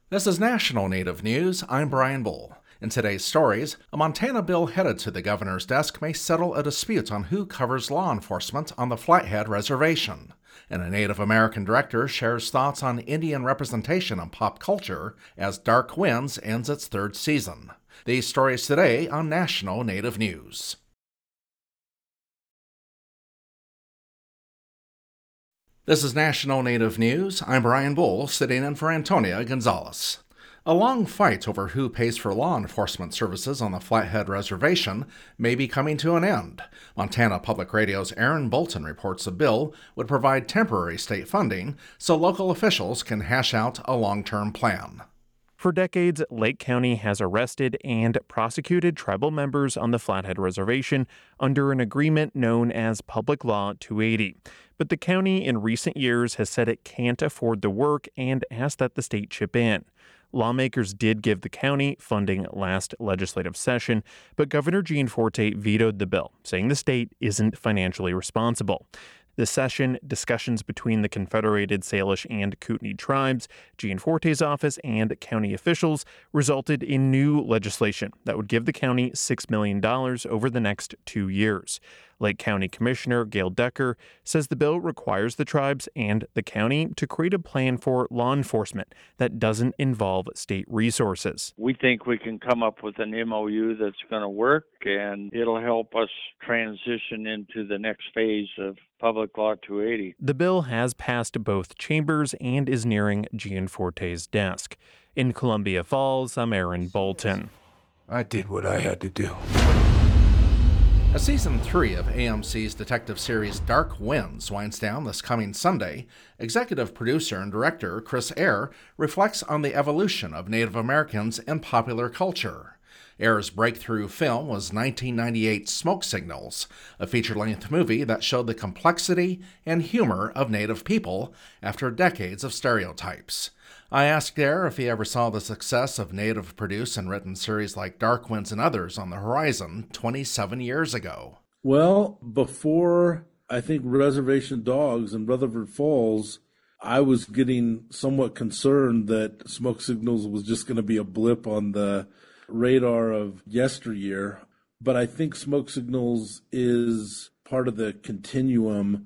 This is National Native News. I'm Brian Bull. In today's stories, a Montana bill headed to the governor's desk may settle a dispute on who covers law enforcement on the Flathead Reservation. And a Native American director shares thoughts on Indian representation in pop culture as Dark Winds ends its third season. These stories today on National Native News. This is National Native News. I'm Brian Bull, sitting in for Antonia Gonzalez. A long fight over who pays for law enforcement services on the Flathead Reservation may be coming to an end. Montana Public Radio's Aaron Bolton reports a bill would provide temporary state funding so local officials can hash out a long-term plan. For decades, Lake County has arrested and prosecuted tribal members on the Flathead Reservation under an agreement known as Public Law 280. But the county in recent years has said it can't afford the work and asked that the state chip in. Lawmakers did give the county funding last legislative session, but Governor Gianforte vetoed the bill, saying the state isn't financially responsible. This session, discussions between the Confederated Salish and Kootenai tribes, Gianforte's office, and county officials resulted in new legislation that would give the county $6 million over the next 2 years. Lake County Commissioner Gail Decker says the bill requires the tribes and the county to create a plan for law enforcement that doesn't involve state resources. We think we can come up with an MOU that's going to work, and it'll help us transition into the next phase of Public Law 280. The bill has passed both chambers and is nearing Gianforte's desk. In Columbia Falls, I'm Aaron Bolton. I did what I had to do. As Season 3 of AMC's detective series Dark Winds winds down this coming Sunday, executive producer and director Chris Eyre reflects on the evolution of Native Americans in popular culture. Eyre's breakthrough film was 1998's Smoke Signals, a feature-length movie that showed the complexity and humor of Native people after decades of stereotypes. I asked Eyre if he ever saw the success of Native-produced and written series like Dark Winds and others on the horizon 27 years ago. Well, before, I think, Reservation Dogs and Rutherford Falls, I was getting somewhat concerned that Smoke Signals was just going to be a blip on the radar of yesteryear. But I think Smoke Signals is part of the continuum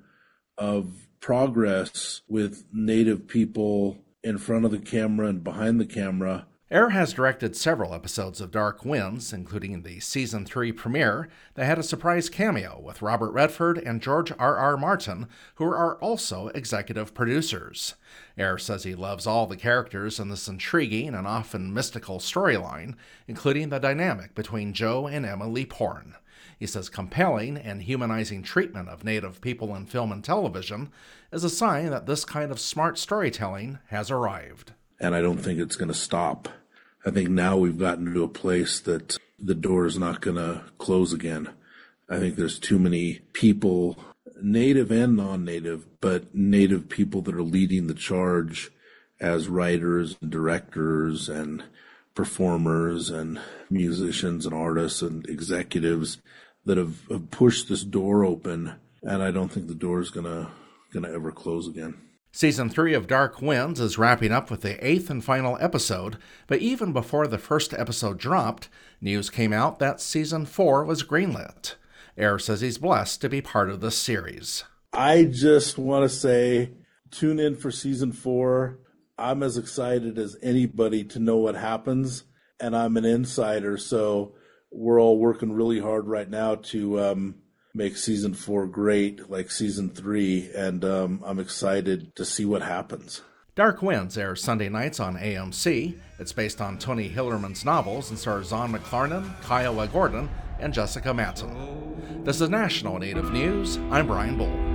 of progress with Native people in front of the camera and behind the camera. Eyre has directed several episodes of Dark Winds, including the Season 3 premiere that had a surprise cameo with Robert Redford and George R.R. Martin, who are also executive producers. Eyre says he loves all the characters in this intriguing and often mystical storyline, including the dynamic between Joe and Emily Porn. He says compelling and humanizing treatment of Native people in film and television is a sign that this kind of smart storytelling has arrived. And I don't think it's going to stop. I think now we've gotten to a place that the door is not going to close again. I think there's too many people, Native and non-Native, but Native people that are leading the charge as writers and directors and performers and musicians and artists and executives that have pushed this door open, and I don't think the door is gonna ever close again. Season 3 of Dark Winds is wrapping up with the 8th and final episode, but even before the first episode dropped, news came out that Season 4 was greenlit. Eyre says he's blessed to be part of this series. I just want to say, tune in for Season 4. I'm as excited as anybody to know what happens, and I'm an insider, so we're all working really hard right now to make Season 4 great, like Season 3, and I'm excited to see what happens. Dark Winds airs Sunday nights on AMC. It's based on Tony Hillerman's novels and stars Zahn McClarnon, Kiowa Gordon, and Jessica Matson. This is National Native News. I'm Brian Bull.